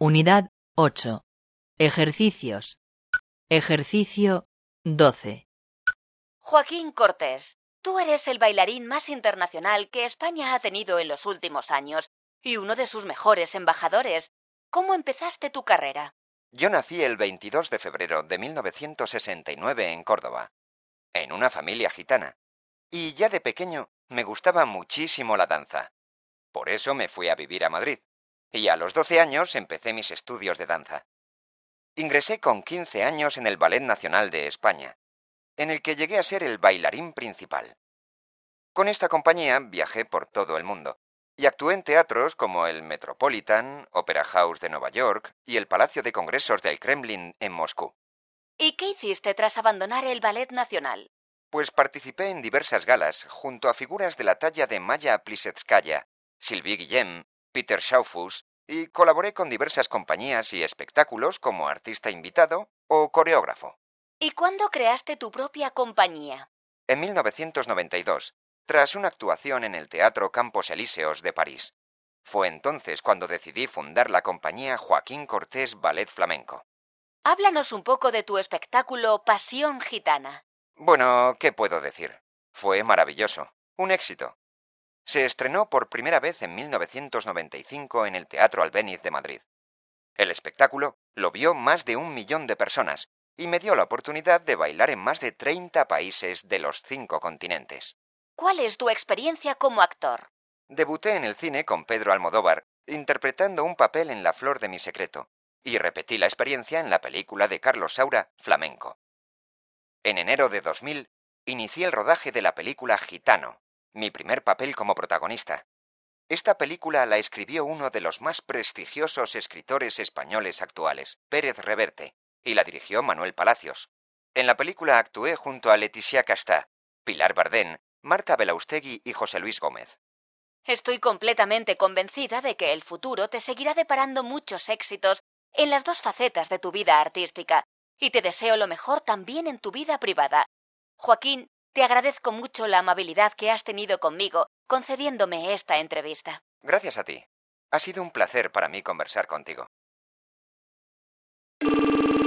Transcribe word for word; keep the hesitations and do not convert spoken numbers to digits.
Unidad ocho. Ejercicios. Ejercicio doce. Joaquín Cortés, tú eres el bailarín más internacional que España ha tenido en los últimos años y uno de sus mejores embajadores. ¿Cómo empezaste tu carrera? Yo nací el veintidós de febrero de mil novecientos sesenta y nueve en Córdoba, en una familia gitana, y ya de pequeño me gustaba muchísimo la danza. Por eso me fui a vivir a Madrid, y a los doce años empecé mis estudios de danza. Ingresé con quince años en el Ballet Nacional de España, en el que llegué a ser el bailarín principal. Con esta compañía viajé por todo el mundo, y actué en teatros como el Metropolitan, Opera House de Nueva York y el Palacio de Congresos del Kremlin en Moscú. ¿Y qué hiciste tras abandonar el Ballet Nacional? Pues participé en diversas galas junto a figuras de la talla de Maya Plisetskaya, Sylvie Guillem, Peter Schaufus, y colaboré con diversas compañías y espectáculos como artista invitado o coreógrafo. ¿Y cuándo creaste tu propia compañía? En mil novecientos noventa y dos, tras una actuación en el Teatro Campos Elíseos de París. Fue entonces cuando decidí fundar la compañía Joaquín Cortés Ballet Flamenco. Háblanos un poco de tu espectáculo Pasión Gitana. Bueno, ¿qué puedo decir? Fue maravilloso, un éxito. Se estrenó por primera vez en mil novecientos noventa y cinco en el Teatro Albéniz de Madrid. El espectáculo lo vio más de un millón de personas y me dio la oportunidad de bailar en más de treinta países de los cinco continentes. ¿Cuál es tu experiencia como actor? Debuté en el cine con Pedro Almodóvar, interpretando un papel en La flor de mi secreto, y repetí la experiencia en la película de Carlos Saura, Flamenco. En enero de dos mil, inicié el rodaje de la película Gitano, mi primer papel como protagonista. Esta película la escribió uno de los más prestigiosos escritores españoles actuales, Pérez Reverte, y la dirigió Manuel Palacios. En la película actué junto a Leticia Castà, Pilar Bardén, Marta Belaustegui y José Luis Gómez. Estoy completamente convencida de que el futuro te seguirá deparando muchos éxitos en las dos facetas de tu vida artística, y te deseo lo mejor también en tu vida privada. Joaquín, te agradezco mucho la amabilidad que has tenido conmigo, concediéndome esta entrevista. Gracias a ti. Ha sido un placer para mí conversar contigo.